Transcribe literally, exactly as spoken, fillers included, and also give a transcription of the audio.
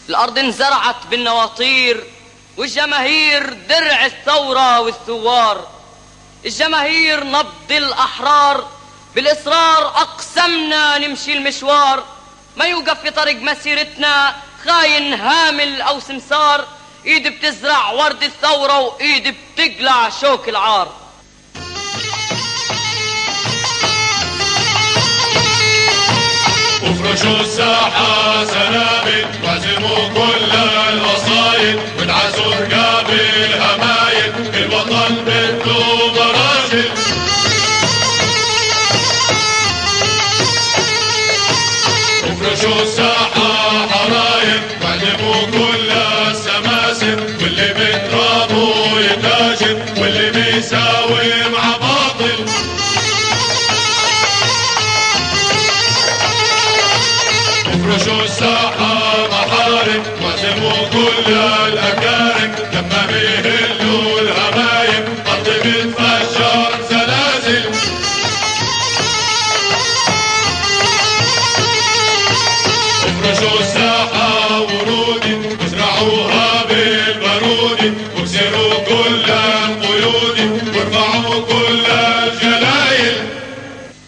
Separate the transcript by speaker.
Speaker 1: الأرض انزرعت بالنواطير، والجماهير درع الثورة والثوار. الجماهير نبض الأحرار، بالإصرار أقسمنا نمشي المشوار. ما يوقف في طريق مسيرتنا خاين هامل أو سمسار. إيد بتزرع ورد الثورة وإيد بتقلع شوك العار.
Speaker 2: وفرشوا الساحة سنابل واعزموا كل الأصايل وادعسوا رقاب الهمايل، الوطن بده براجل. وفرشوا الساحة حرايل واعزموا كل السماسم، واللي بترابه يتاجر واللي بيساوي مع باطل. افرشوا الساحة محارم واعزموا كل الأكارم، لما بيهلوا الهمايم أرض بتفجر زلازل. افرشوا الساحة